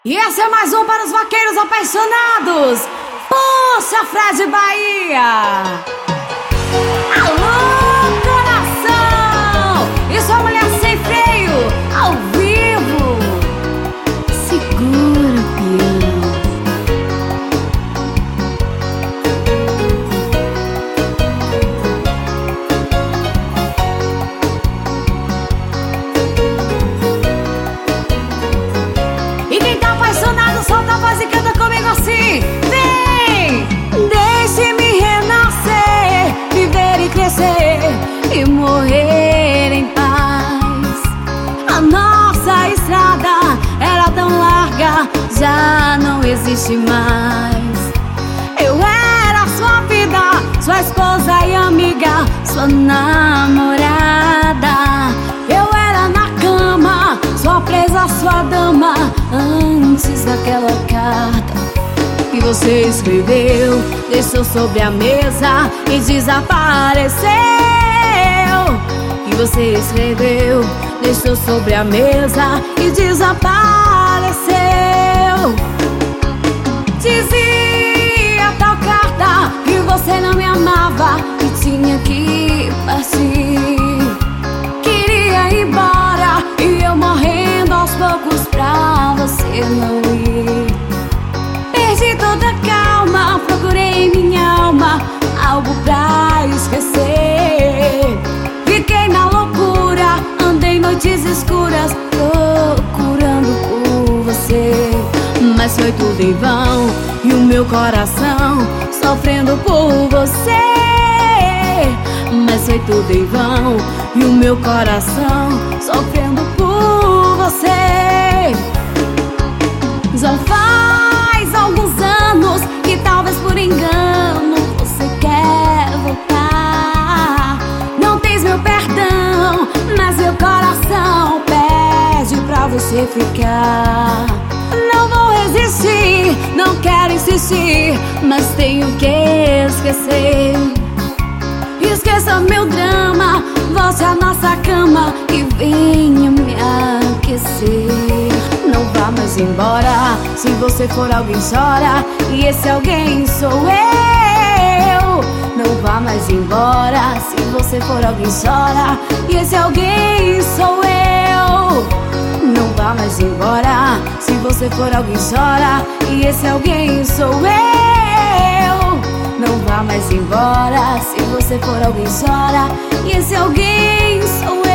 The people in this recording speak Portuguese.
E esse é mais um para os vaqueiros apaixonados. Puxa, Fred Bahia. Alô, coração. E sua mulher sem freio, ao vivo. Segura o piano. E quem tá apaixonado solta a voz e canta comigo assim. Vem! Deixe-me renascer, viver e crescer e morrer em paz. A nossa estrada era tão larga, já não existe mais. Eu era sua vida, sua esposa e amiga, sua namorada. Eu era na cama, sua presa, sua dama, antes daquela carta que você escreveu, deixou sobre a mesa e desapareceu. Que você escreveu, deixou sobre a mesa e desapareceu. Dizia tal carta que você não me amava e tinha que partir. Queria ir embora e eu morrendo aos poucos pra você não ir. Perdi toda a calma, procurei em minha alma algo pra esquecer. Fiquei na loucura, andei noites escuras procurando por você. Mas foi tudo em vão e o meu coração sofrendo por você. Mas foi tudo em vão e o meu coração sofrendo por você. Já faz alguns anos que talvez por engano você quer voltar. Não tens meu perdão, mas meu coração pede pra você ficar. Não vou resistir, não quero insistir, mas tenho que esquecer. Esqueça meu drama, volte à nossa cama e venha me aquecer. Não vá mais embora, se você for alguém chora, e esse alguém sou eu. Não vá mais embora, se você for alguém chora, e esse alguém sou eu. Não vá mais embora, se você for alguém chora, e esse alguém sou eu. Não vá mais embora, se você for alguém chora, e esse alguém sou eu.